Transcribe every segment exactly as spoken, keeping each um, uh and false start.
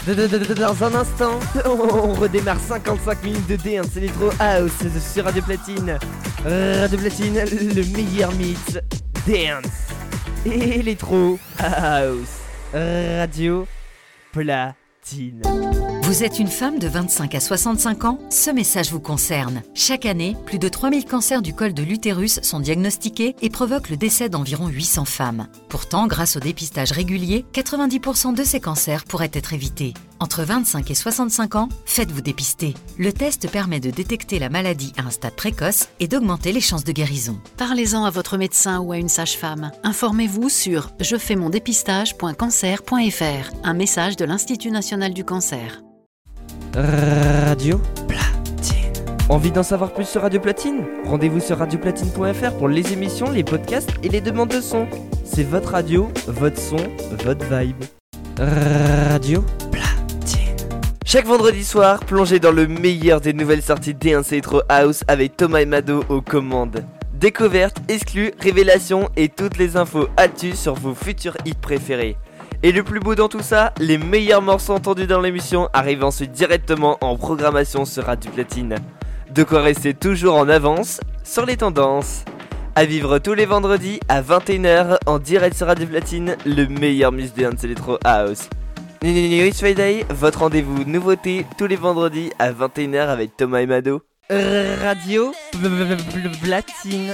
Dans un instant, on redémarre cinquante-cinq minutes de Dance Electro House sur Radio Platine. Radio Platine, le meilleur mix Dance Electro House. Radio Platine. Vous êtes une femme de vingt-cinq à soixante-cinq ans? Ce message vous concerne. Chaque année, plus de trois mille cancers du col de l'utérus sont diagnostiqués et provoquent le décès d'environ huit cents femmes. Pourtant, grâce au dépistage régulier, quatre-vingt-dix pour cent de ces cancers pourraient être évités. Entre vingt-cinq et soixante-cinq ans, faites-vous dépister. Le test permet de détecter la maladie à un stade précoce et d'augmenter les chances de guérison. Parlez-en à votre médecin ou à une sage-femme. Informez-vous sur je fais mon dépistage point cancer point f r. Un message de l'Institut national du cancer. Radio Platine. Envie d'en savoir plus sur Radio Platine? Rendez-vous sur radio platine point f r pour les émissions, les podcasts et les demandes de son. C'est votre radio, votre son, votre vibe. Radio Platine. Chaque vendredi soir, plongez dans le meilleur des nouvelles sorties Dance Electro House avec Thomas et Mado aux commandes. Découvertes, exclus, révélations et toutes les infos actus sur vos futurs hits préférés. Et le plus beau dans tout ça, les meilleurs morceaux entendus dans l'émission arrivent ensuite directement en programmation sur Radio Platine. De quoi rester toujours en avance sur les tendances. À vivre tous les vendredis à vingt et une heures en direct sur Radio Platine, le meilleur mix de Dance Electro House. It's Friday, votre rendez-vous nouveauté tous les vendredis à vingt et une heures avec Thomas et Mado. Radio Platine.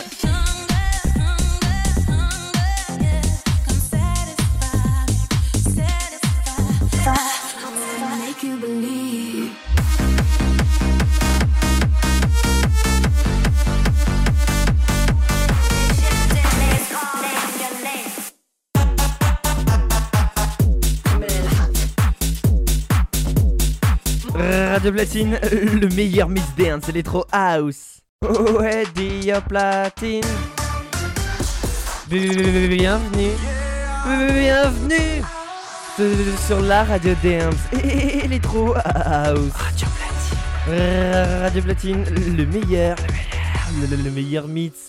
Radio Platine, le meilleur mix Dance Electro House. Ouais, Radio Platine. Bienvenue. Bienvenue sur la radio Dance Electro House. Radio Platine. Radio Platine, le meilleur, le, le, le meilleur mix.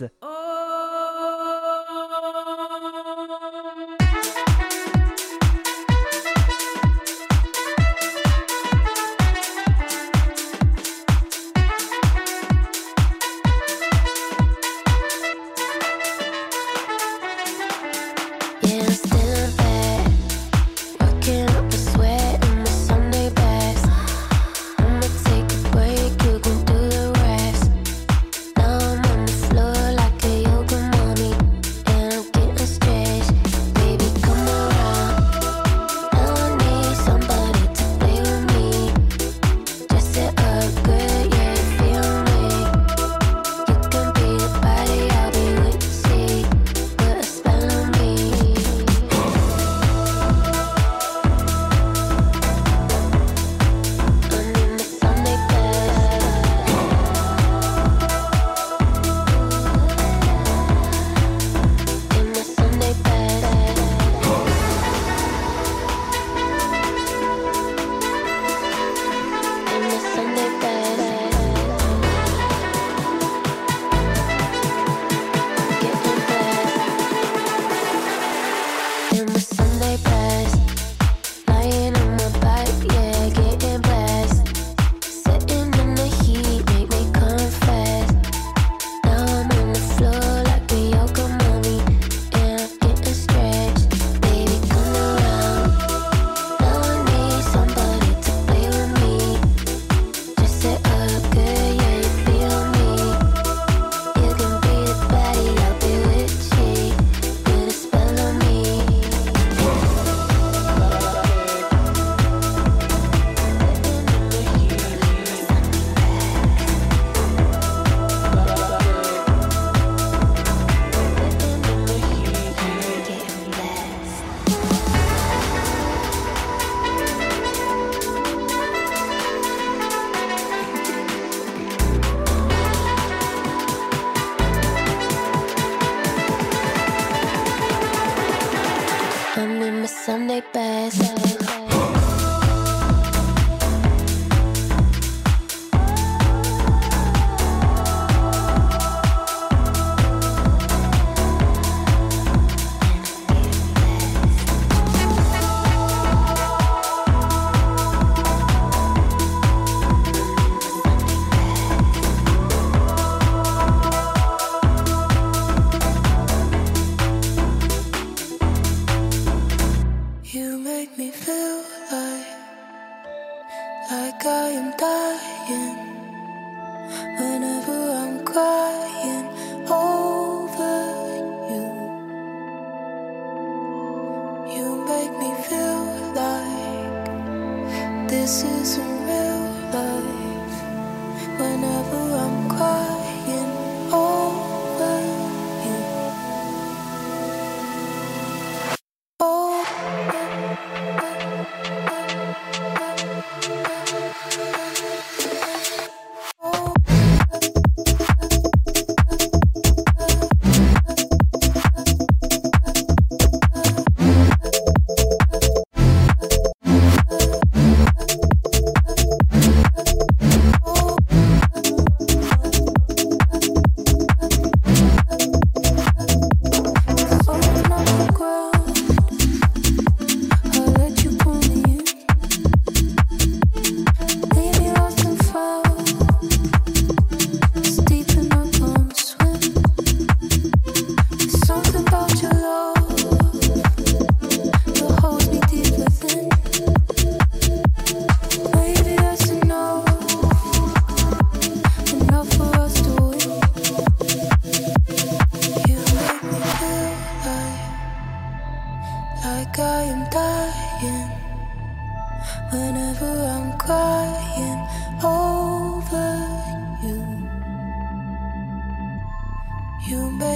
Like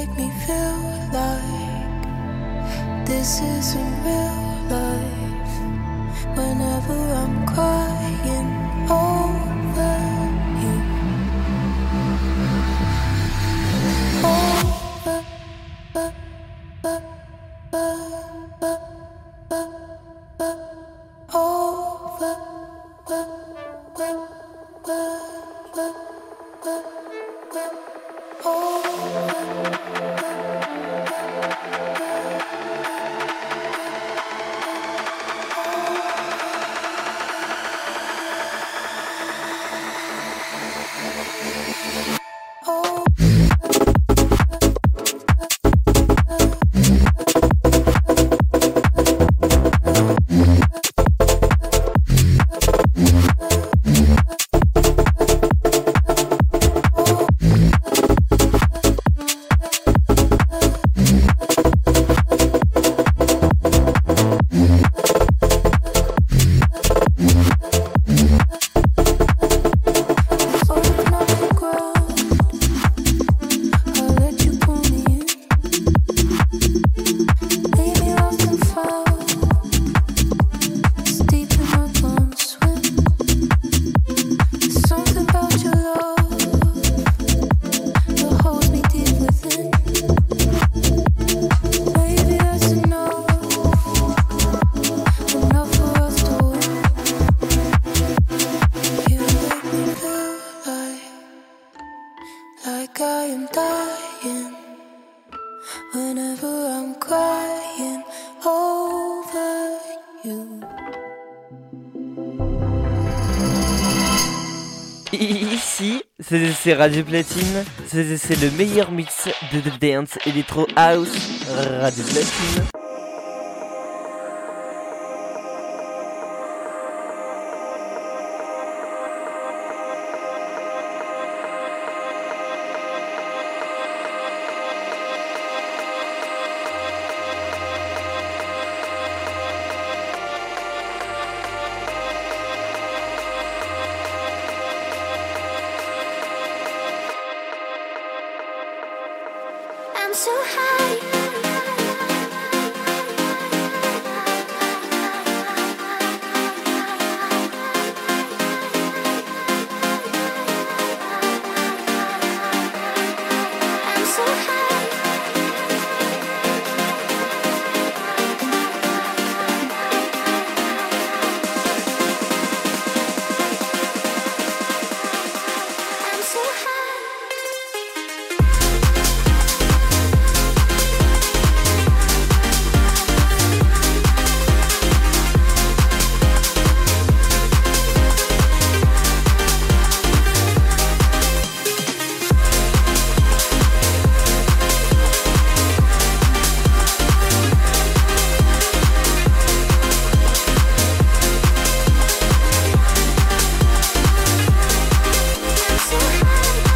make me feel like this isn't real life. Whenever I'm crying over you, over, uh, uh, uh, uh, uh, uh, over, uh, uh, uh, uh, uh, uh, over. Like I am dying whenever I'm crying over you. Ici, c'est, c'est Radio Platine, c'est, c'est le meilleur mix de, de dance electro house. Radio Platine. I'm so high. I'm so high. I'm so high. I'm so high.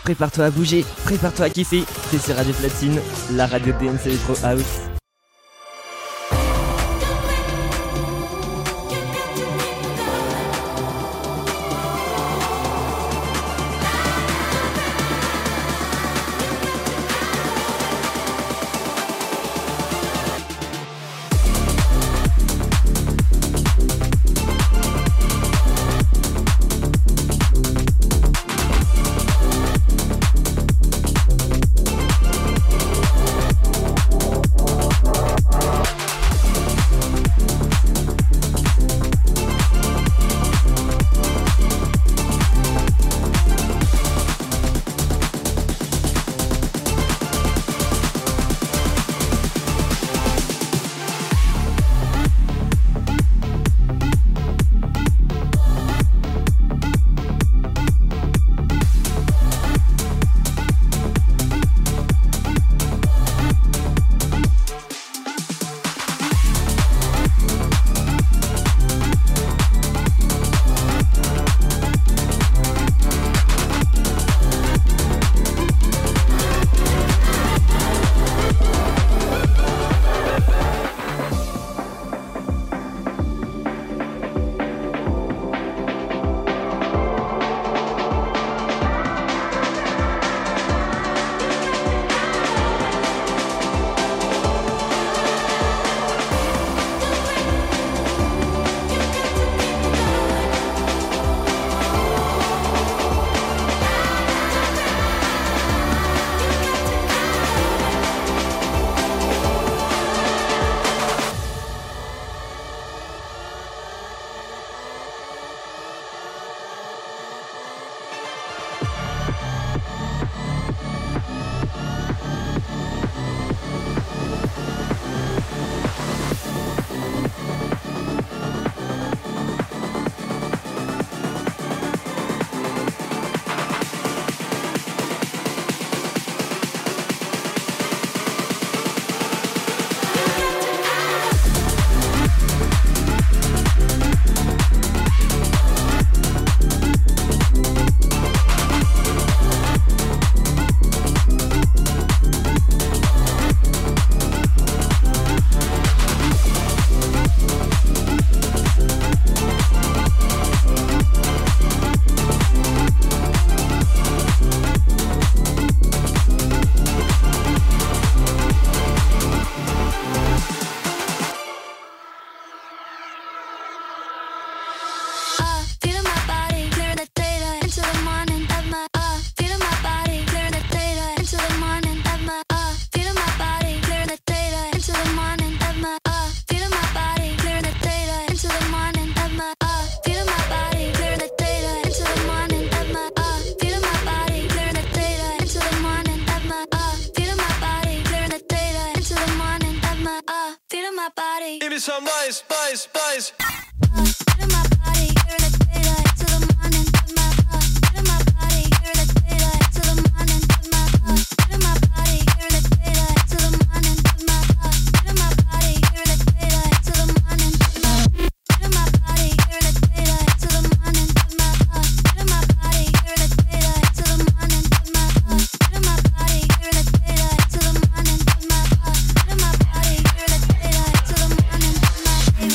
prépare-toi à bouger, prépare-toi à kiffer. T'es sur Radio Platine, la radio D N C Electro House. Some spice, spice, spice. Baby,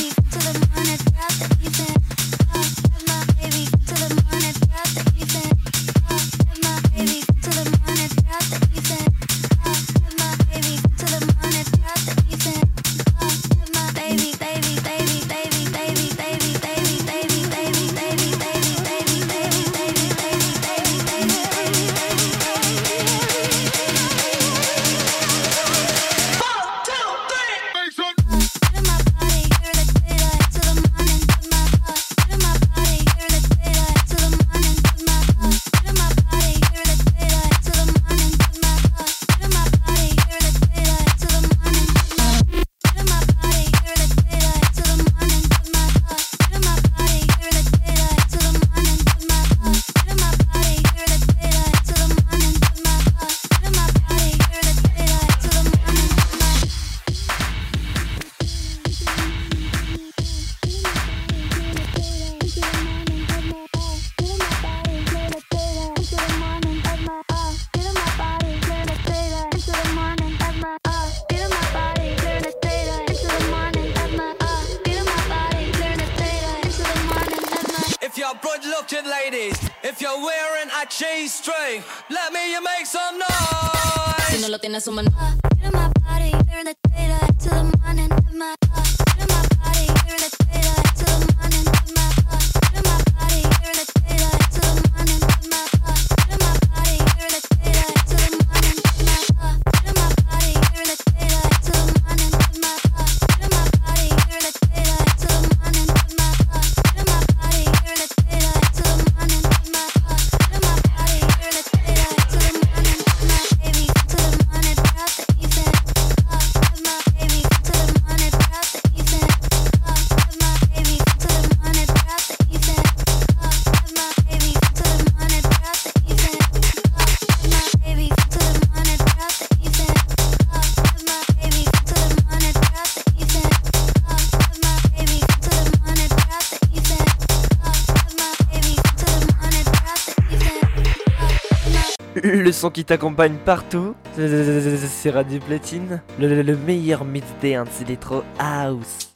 If you're good-looking ladies, if you're wearing a G-string, let me you make some noise. Si no lo tienes, suman. Get in my body, during the daylight till the morning. Get in my body, during the daylight till the morning. Get in my body, during the daylight till the morning. Get in my body, during the daylight till the morning. Get in my body, during the daylight till the morning. Get in my body, during the daylight till the morning. Get in my body, during the daylight till the morning. Get in my body, during the daylight till the morning. My baby till the morning, throughout the evening. My baby till the morning, throughout the evening. My baby till the morning, throughout the evening. My baby till the morning, throughout the evening. My baby till the morning, throughout the evening. My baby till the morning, throughout the evening. My baby till the morning, throughout the evening. My baby till the morning, throughout the evening. Le son qui t'accompagne partout, c'est Radio Platine, le, le- le meilleur mix dance électro house.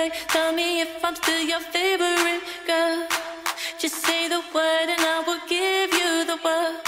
stay? Tell me if I'm still your favorite girl. Just say the word and I will give you the world.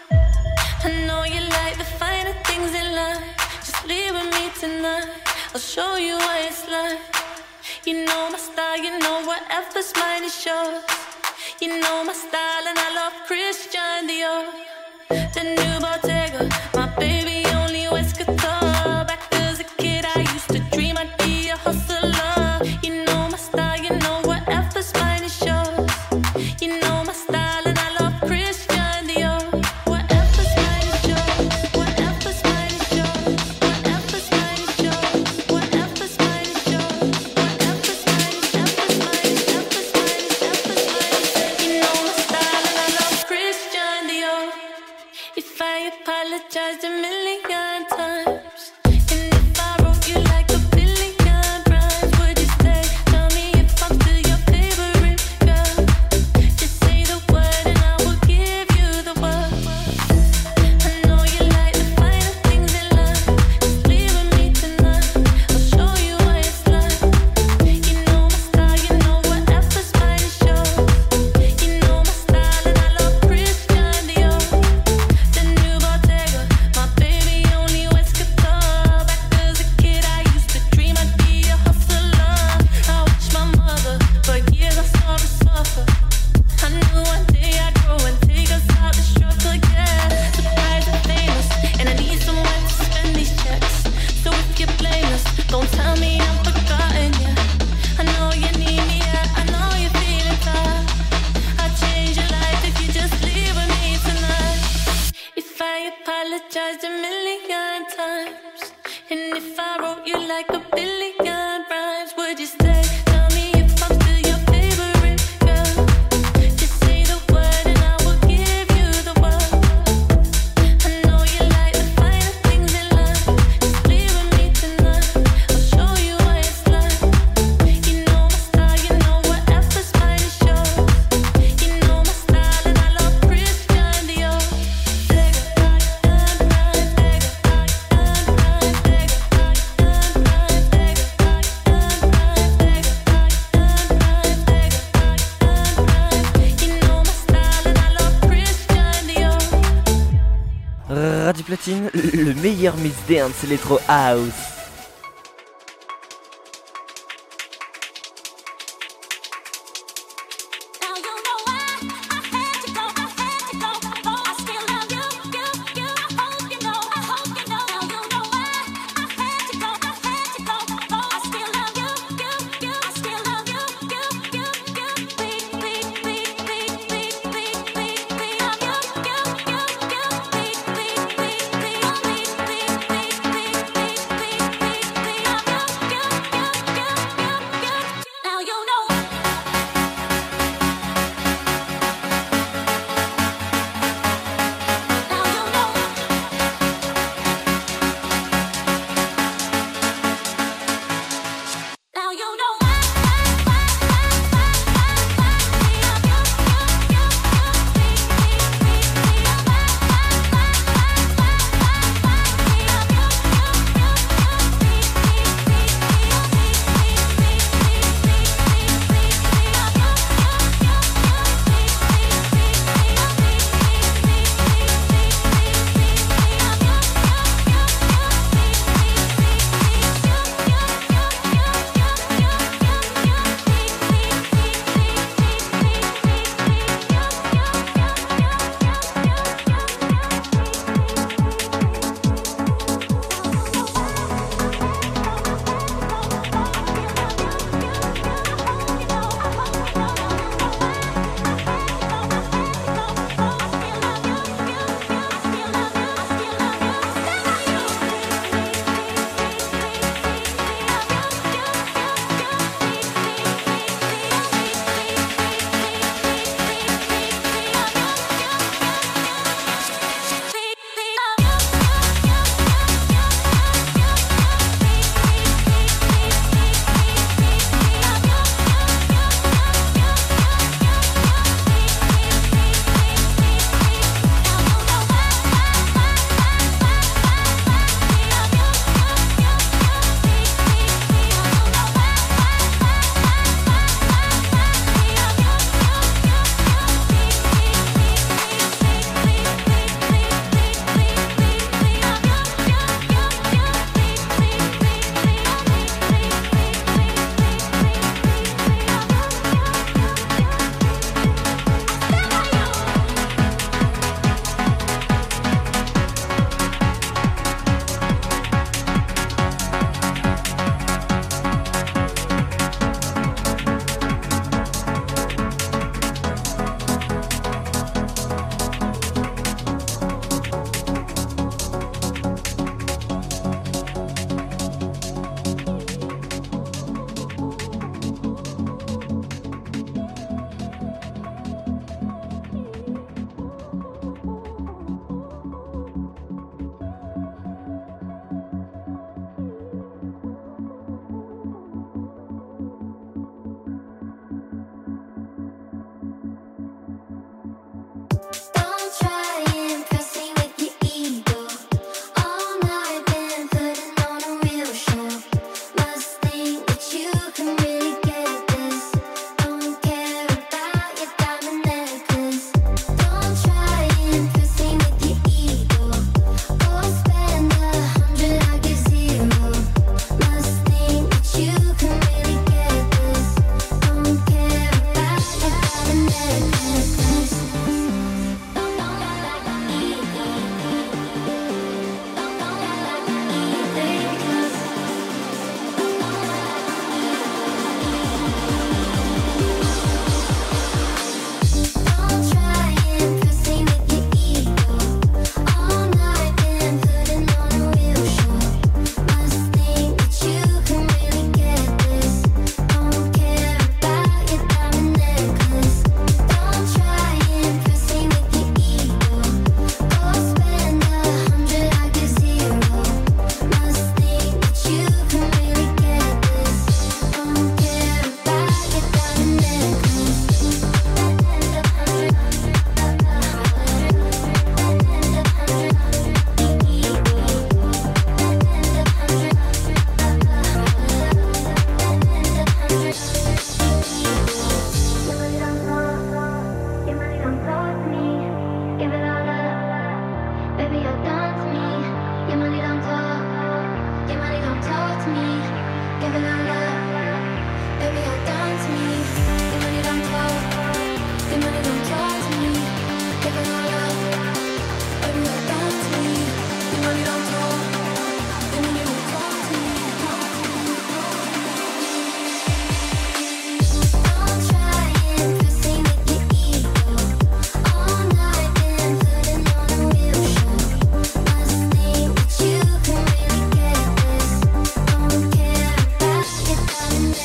I know you like the finer things in life. Just leave with me tonight. I'll show you what it's like. You know my style, you know whatever's mine is yours. You know my style and I love Christian Dior. The new Bottega, my baby only wears couture. Back as a kid I used to dream I'd be a hustler. You know my style, you know whatever's mine is yours. You know my style and I love Christian Dior. Whatever's mine is yours. Whatever's mine is yours. Whatever's mine is yours. Whatever's mine is yours. Whatever's mine is, whatever's mine is, whatever's mine is, whatever's mine is. You know my style and I love Christian Dior. If I apologize a million times, and if I wrote you like a billion rhymes, would you stay? Tell me if I'm still your favorite girl. Just say the word and I will give you the world. I know you like the finer things in life. Just leave with me tonight. I'll show you what it's like. You know my style, you know whatever's mine is yours. You know my style and I love Christian Dior. The new Bottega, my baby only wears couture. Back as a kid I used to dream I'd be a hustler. I watched my mother, for years I saw her suffer. I knew one day I'd grow and take us out the struggle, yeah. Surprised and famous, and I need someone to spend these checks. So if you blame us, don't tell me I'm forgotten, yeah. I know you need me, yeah, I know you're feeling tired. I'll change your life if you just leave with me tonight. If I apologize a million times, and if I wrote you like a billion rhymes, would you stay? Tell me if I'm still your favorite girl. Just say the word and I will give you the world. I know you like the finer things in life. Just leave with me tonight. I'll show you what it's like. You know my style, you know whatever's mine is yours. You know my style and I love Christian Dior. Radio Platine, le meilleur mix dance electro house. Now you know why I had to go, I had to go. Oh, I still love you, you, you. I hope you know, I hope you know. Now you know why I had to go, I had to go. Oh, I still love you, you, you. I still love you, you, you, you. We, we, we, we, we, we, we, we love you, you, you, you. We, we, we, we, we, we, we, we, we, we.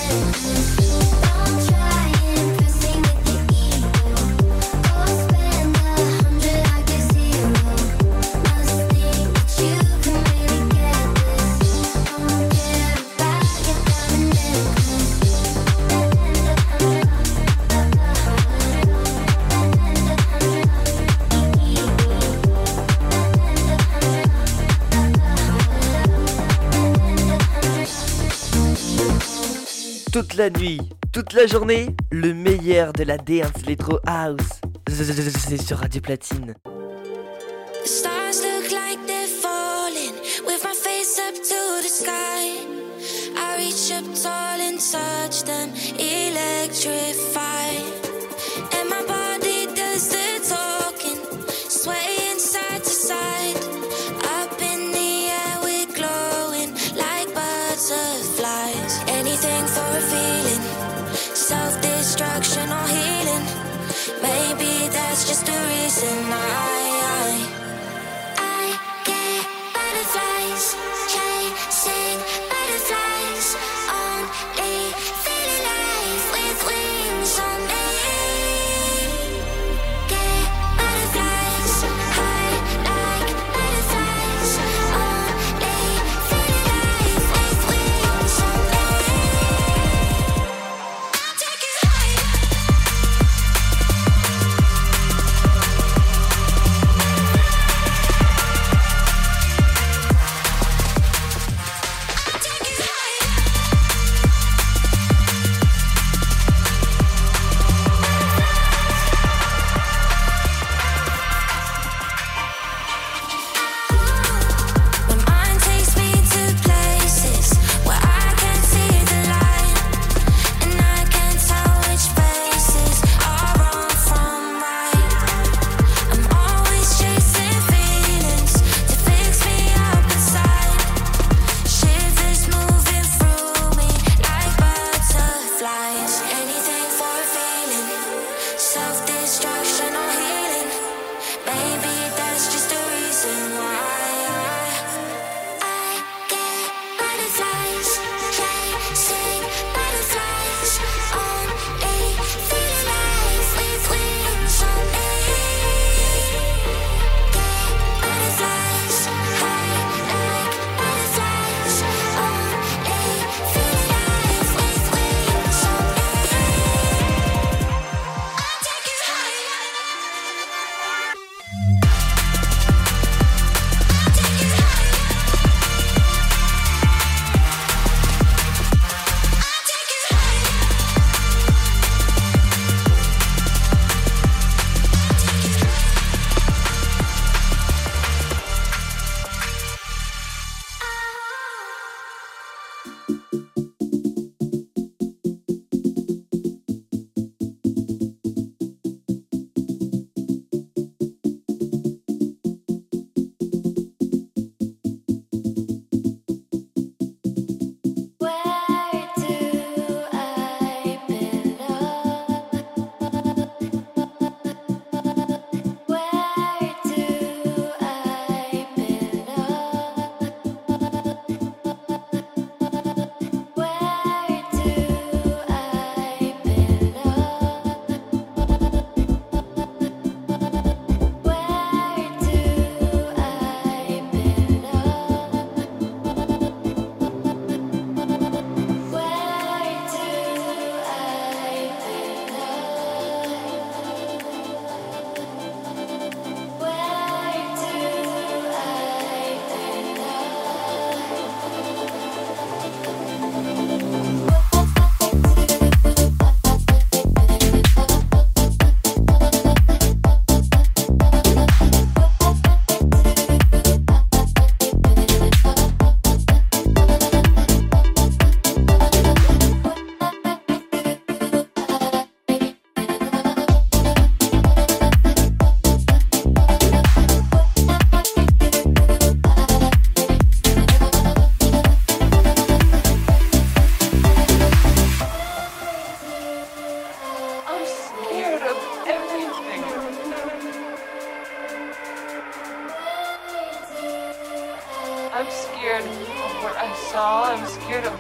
Don't try impressing with the ego. Go spend a hundred I get zero. Must think that you can really get this. Don't care about your diamond necklace. That end of hundred, that end of hundred, that end of hundred, the ego. That end of hundred, that end of Toute la nuit, toute la journée, le meilleur de la dance electro house. C'est sur Radio Platine. The stars look like they're falling, with my face up to the sky. I reach up tall and touch them, electrified. And my body does the talking, swaying side to side. Up in the air we're glowing like butterflies. Anything for a feeling, self-destruction or healing. Maybe that's just the reason I, I I get butterflies, chasing butterflies. Only feel alive with wings on me.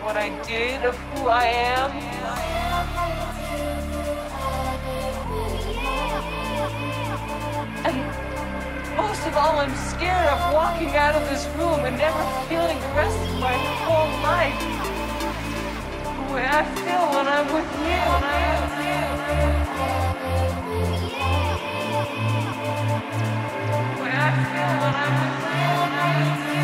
what I did, of who I am. And most of all, I'm scared of walking out of this room and never feeling the rest of my whole life the way I feel when I'm with you. When I am with you. The way I feel when I'm with you. When I'm with you.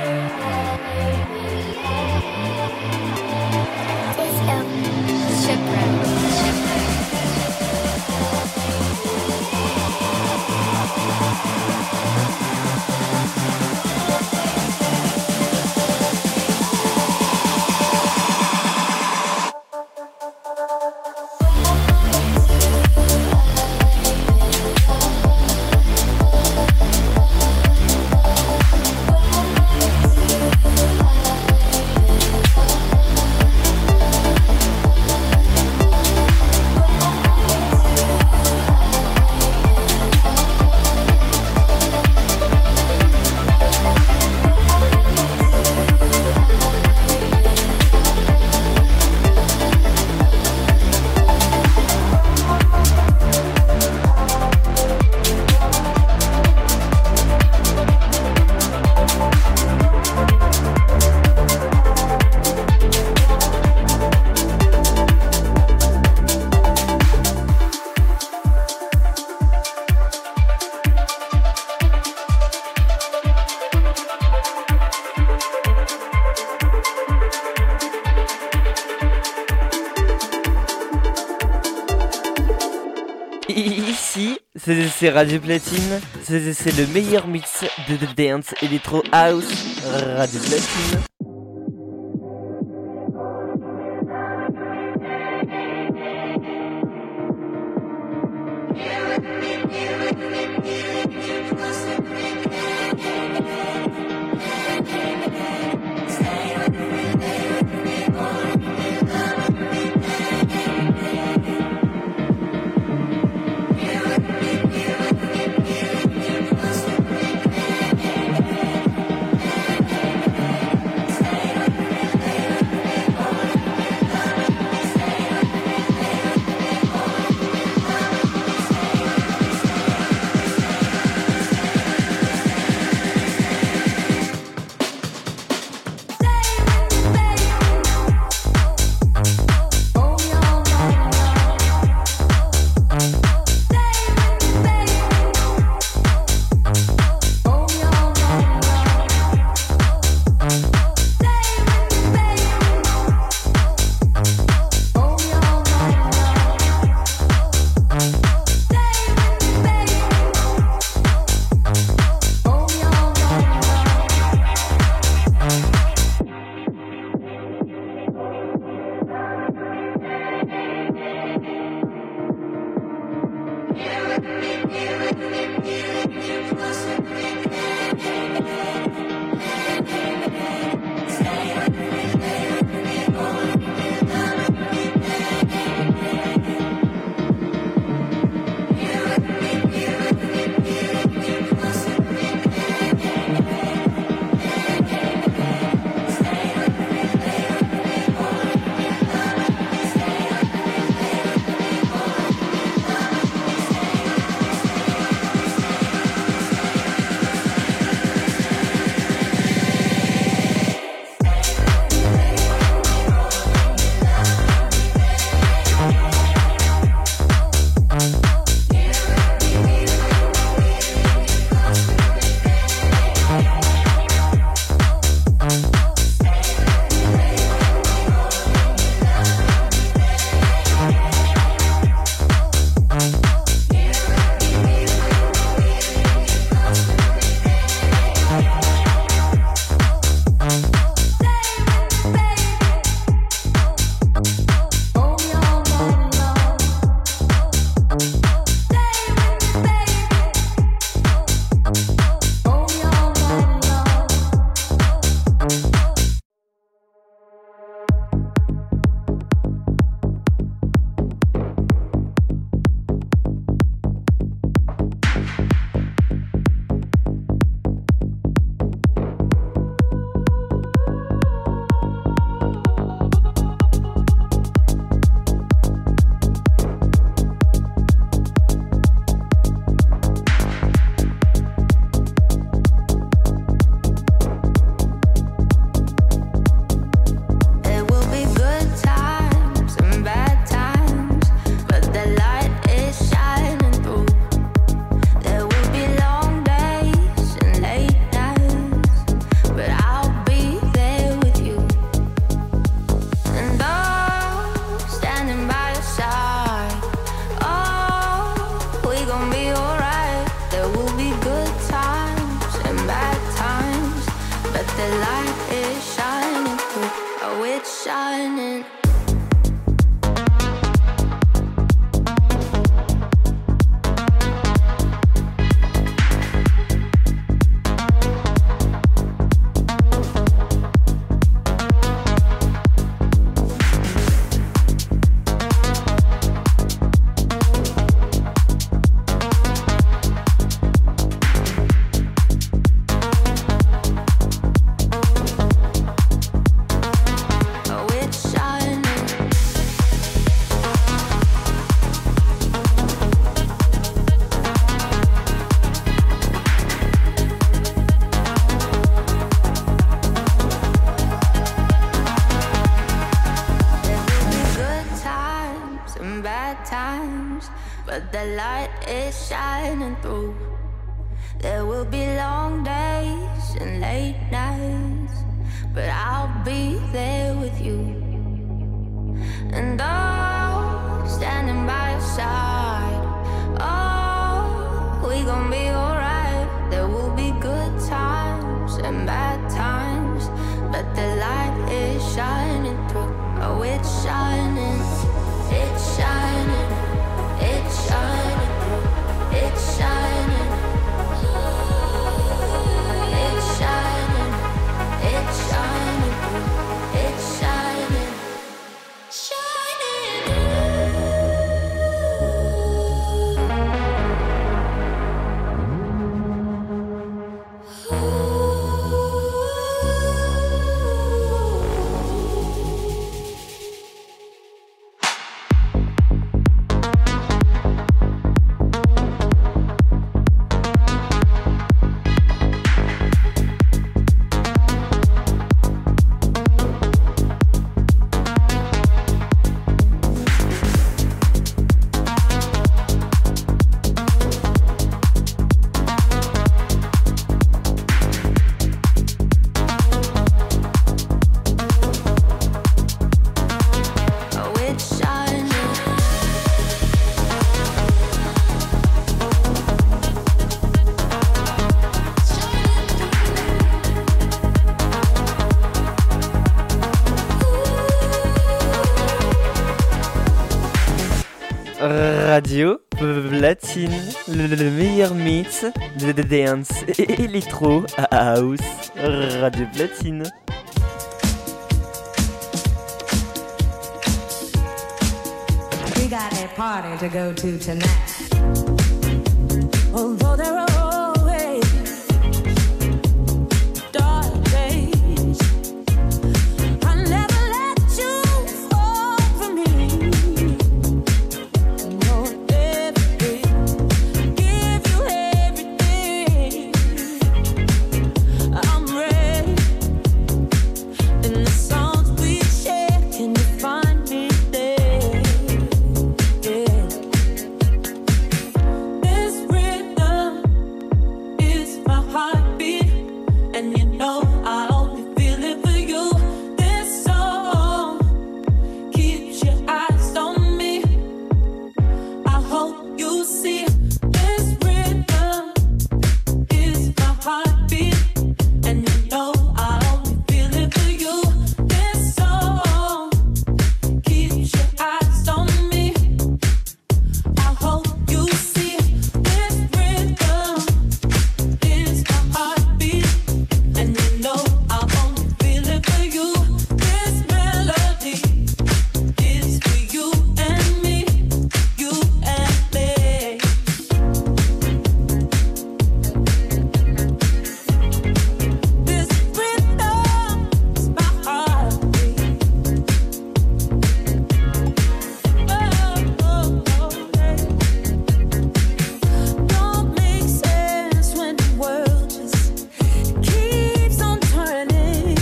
Ici, c'est, c'est Radio Platine, c'est, c'est le meilleur mix de, de dance electro house. Radio Platine. some bad times, but the light is shining through. There will be long days and late nights, but I'll be there with you. And oh, standing by your side, oh, we gon' be alright. There will be good times and bad times, but the light is shining through. Oh, it's shining, it's shining, it's shining through. It's shining, it's shining, it's shining through. It's shining, shining Radio Platine, le, le meilleur mix de, de dance et électro à house. Radio Platine. We got a party to go to tonight. Although there are always dark days, I never let you fall from me. No, everything, give you everything. I'm ready. In the songs we share, can you find me there? Yeah. This rhythm is my heartbeat, and you know I only feel it for you. This song keeps your eyes on me. I hope you see. This rhythm is my heartbeat, and you know I only feel it for you. This song keeps your eyes on me. I hope you see. This rhythm is my heartbeat, and you know I only feel it for you. This melody is for you and me, you and me. This rhythm is my heartbeat. Oh, oh, oh, yeah. Don't make sense when the world just keeps on turning.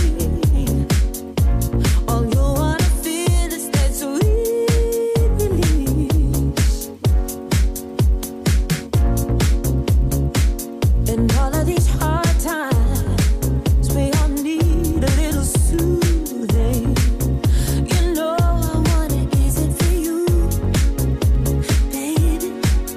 All you wanna feel is that sweet release. In all of these hard times, we all need a little soothing. You know I want it, is it for you, baby?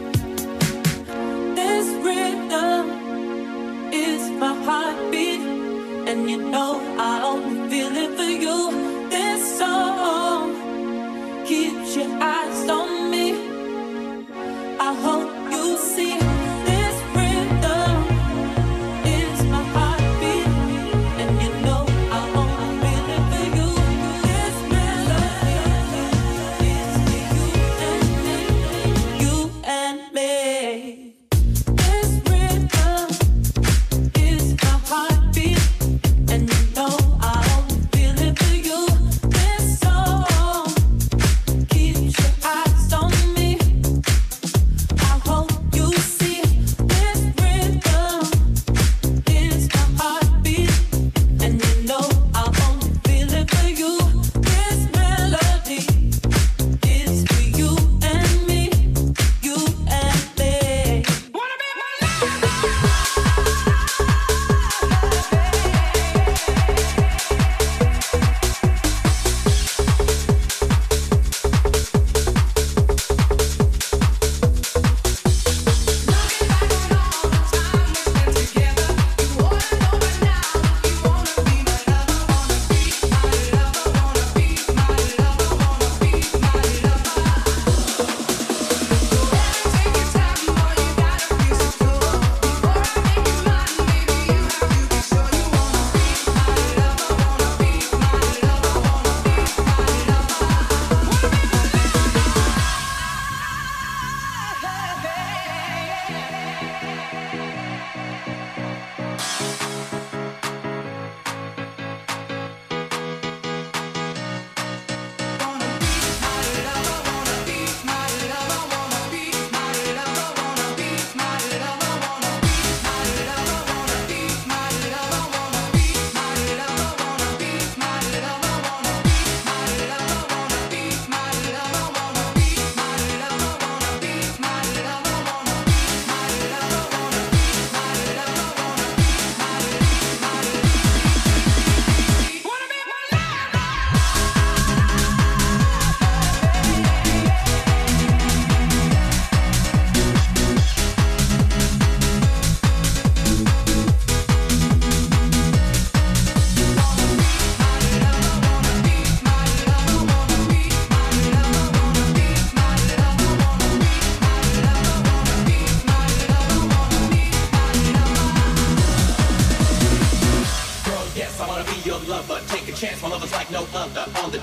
This rhythm is my heartbeat, and you know I only feel it for you. This song keeps your eyes on me. I hope you see. This rhythm is my heartbeat, and you know I only feel it for you. This melody is for you and me, you and me. This rhythm is my heartbeat, and you know I only feel it for you. This song keeps your eyes on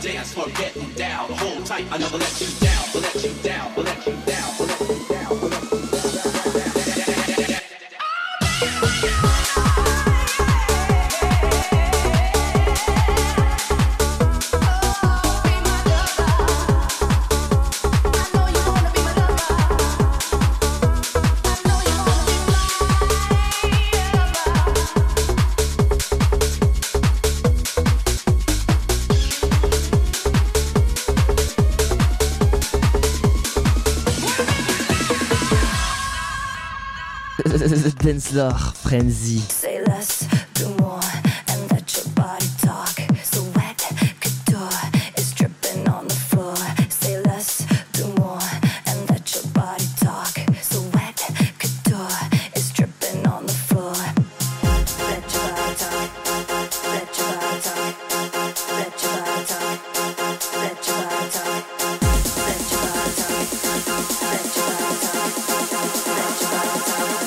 dance floor getting down. Hold tight, I never let you down, will let you down, will let you down, will let you down, will let you down. Dancefloor Frenzy. Say less, do more, and let your body talk. So wet, couture is dripping on the floor. Say less, do more, and let your body talk. So wet, couture is dripping on the floor. Let your body talk. Let your body talk. Let your body talk. Let your body talk. Let your body talk. Let your body talk. Let your body talk.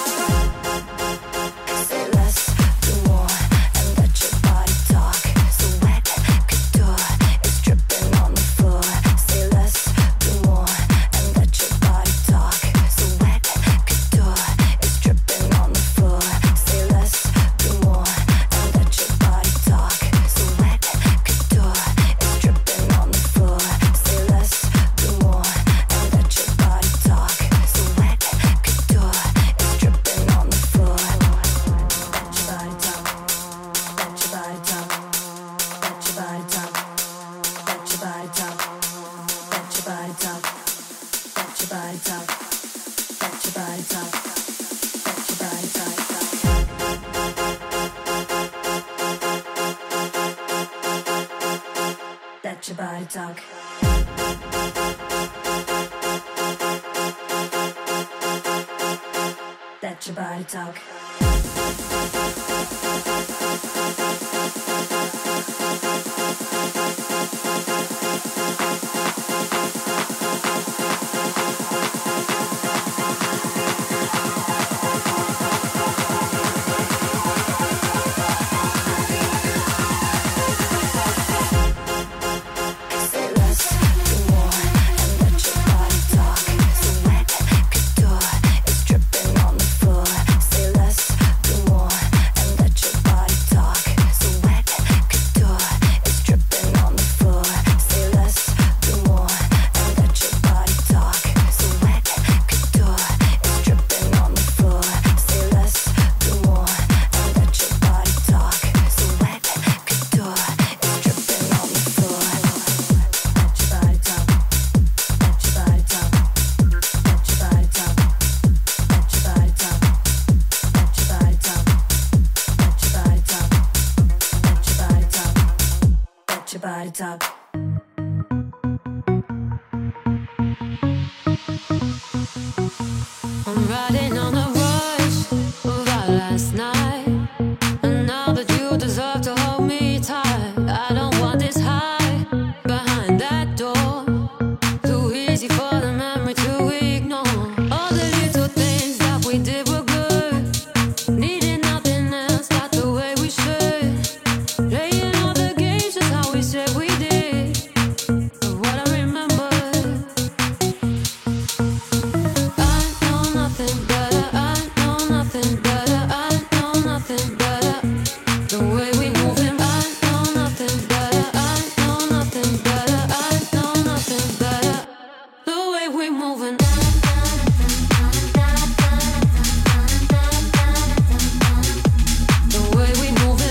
Say less, do more, and let your body talk. So wet, couture is dripping on the floor. Say less, do more, and let your body talk. So wet, couture is dripping on the floor. Say less, do more, and let your body talk. So wet, couture is dripping on the floor. Say less, do more, and let your body talk. So wet, couture is dripping on the floor. Let your body talk. Let your body talk. Let your body talk. Let your body talk. Let your body talk. Let your body talk. Let your body talk. Let your body talk. Let your body talk. Let your body talk. Say less, do more, and let your body talk. So wet, couture is dripping on the floor. Say less, do more, and let your body talk. So wet, couture is dripping on the floor. Say less, do more, and let your body talk. So wet, couture is dripping on the floor. Say less, do more, and let your body talk. So wet, couture is dripping on the floor. Let your body talk. Let your body talk. Let your body talk. Let your body talk. Let your body talk. Let your body talk. Let your body talk. Let your body talk. I'm riding on the rush of our last night, and now that you deserve to hold me tight, I don't want this high behind that door. Too easy for the memory to ignore. All the little things that we did were good, needing nothing else, not the way we should. Playing all the games just how we said we did. But what I remember, I know nothing better, I know nothing better, I know nothing better. The way we moving, I know nothing better, I know nothing better, I know nothing better. The way we moving. The way we moving.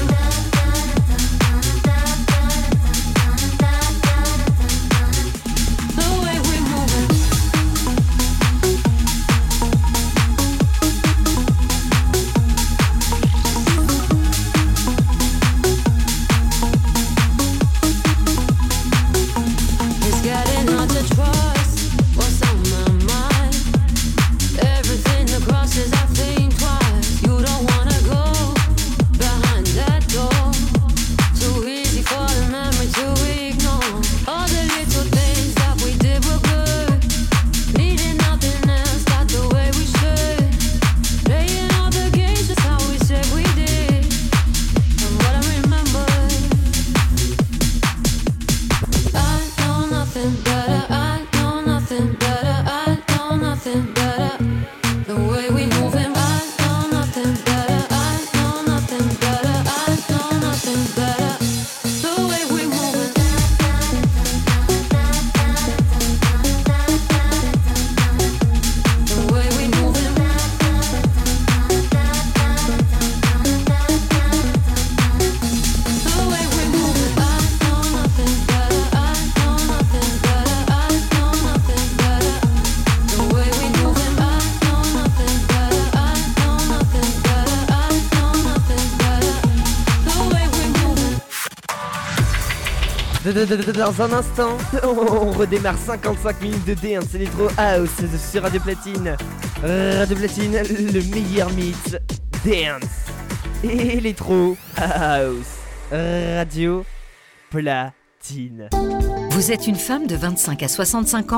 The way we moving. It's getting hard to trust what's on my mind. Dans un instant, on redémarre cinquante-cinq minutes de dance Electro House sur Radio Platine. Radio Platine, le meilleur mix dance Electro House. Radio Platine. Vous êtes une femme de vingt-cinq à soixante-cinq ans ?